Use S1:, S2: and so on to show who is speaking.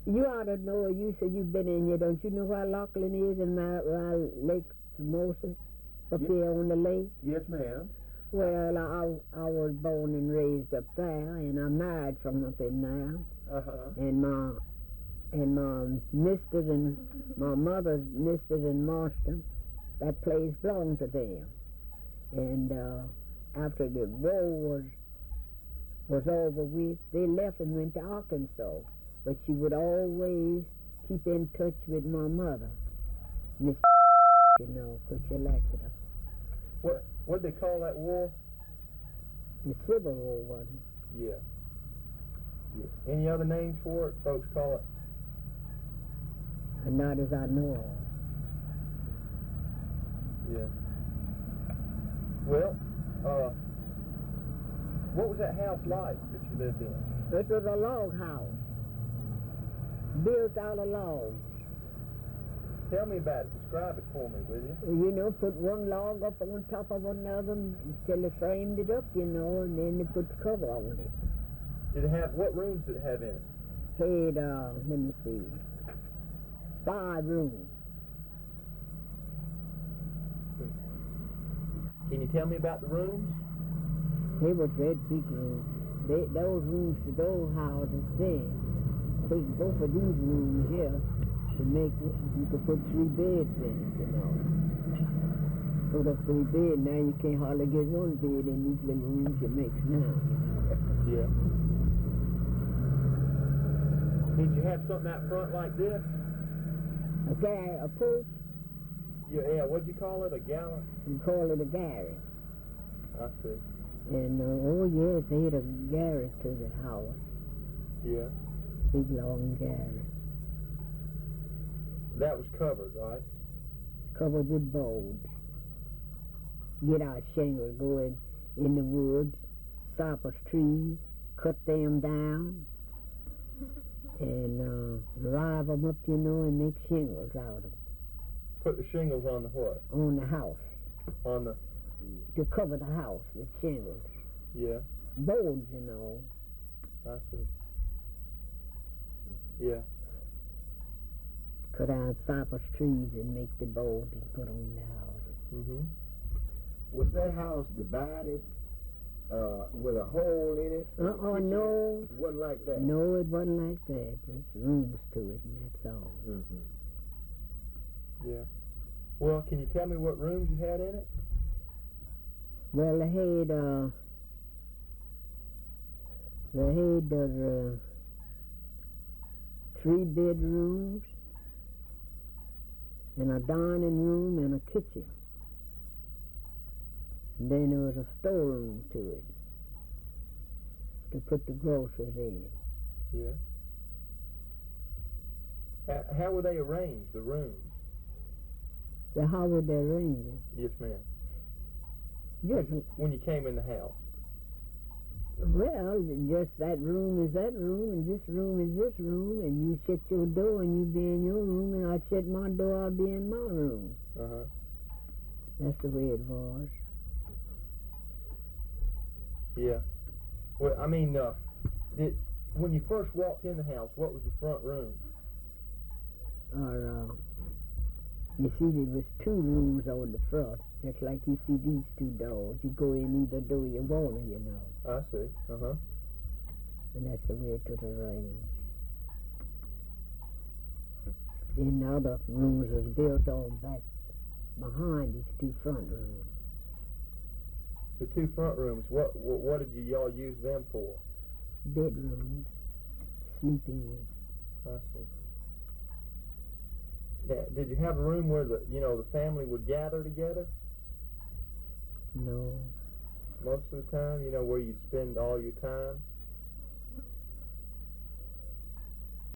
S1: You ought to know, you said you've been in here. Don't you know where Lachlan is in my Lake Formosa? Up there on the lake?
S2: Yes, ma'am.
S1: Well, I was born and raised up there, and I married from up in there.
S2: Uh-huh.
S1: And my mistress and my mother's mistress and master, that place belonged to them. And after the war was over with, they left and went to Arkansas. But she would always keep in touch with my mother, Miss you know, because she elected her.
S2: What they call that war?
S1: The Civil War, wasn't
S2: Yeah. Any other names for it? Folks call it?
S1: it? Not as I know of.
S2: Yeah. Well, what was that house like that you lived in?
S1: It was a log house, built out of logs.
S2: Tell me about it. Describe it for me, will you?
S1: You know, put one log up on top of another until they framed it up, you know, and then they put the cover on it.
S2: Did it have, what rooms did it have in it?
S1: Had, let me see, 5 rooms.
S2: Can you tell me about the rooms?
S1: They were very big rooms. Those rooms to those houses there. Take both of these rooms here to make, you could put 3 beds in it, you know. Put up 3 beds, now you can't hardly get 1 bed in these little rooms you make now, you know.
S2: Yeah. Did you have something out front like this?
S1: A porch,
S2: Yeah, what'd you call it? A galley?
S1: you call it a garret.
S2: I see.
S1: And, oh yes, they had a garret to the house.
S2: Yeah.
S1: Big long garret.
S2: That was covered, right?
S1: Covered with boards. Get our shingles, go in the woods, cypress trees, cut them down, and drive them up, you know, and make shingles out of them.
S2: Put the shingles on the what?
S1: On the house.
S2: On the...
S1: To cover the house with shingles.
S2: Yeah,
S1: Boards, you know.
S2: I see. Yeah.
S1: Cut down cypress trees and make the boards and put on the houses.
S2: Mm-hmm.
S3: Was that house divided with a hole in it?
S1: No.
S3: It wasn't like that?
S1: No, it wasn't like that. Just rooms to it, and that's all.
S3: Mm-hmm.
S2: Yeah. Well, can you tell me what rooms you had in it?
S1: Well, they had 3 bedrooms, and a dining room and a kitchen. And then there was a storeroom to it to put the groceries in.
S2: Yeah. How were they arranged, the rooms?
S1: So how would they arrange it?
S2: Yes, ma'am.
S1: Just,
S2: When you came in the house?
S1: well, just that room is that room, and this room is this room, and you shut your door and you be in your room, and I shut my door, I'll be in my room.
S2: Uh-huh.
S1: That's the way it was.
S2: Yeah. Well, I mean, when you first walked in the house, what was the front room?
S1: Or, you see, there was 2 rooms on the front, just like you see these 2 doors. You go in either door you want, you know.
S2: I see. Uh-huh.
S1: And that's the way it was arranged. Then the other rooms was built on back behind these 2 front rooms.
S2: The 2 front rooms, what did y'all use them for?
S1: Bedrooms, sleeping in.
S2: I see. Now, did you have a room where the family would gather together?
S1: No.
S2: Most of the time, where you'd spend all your time?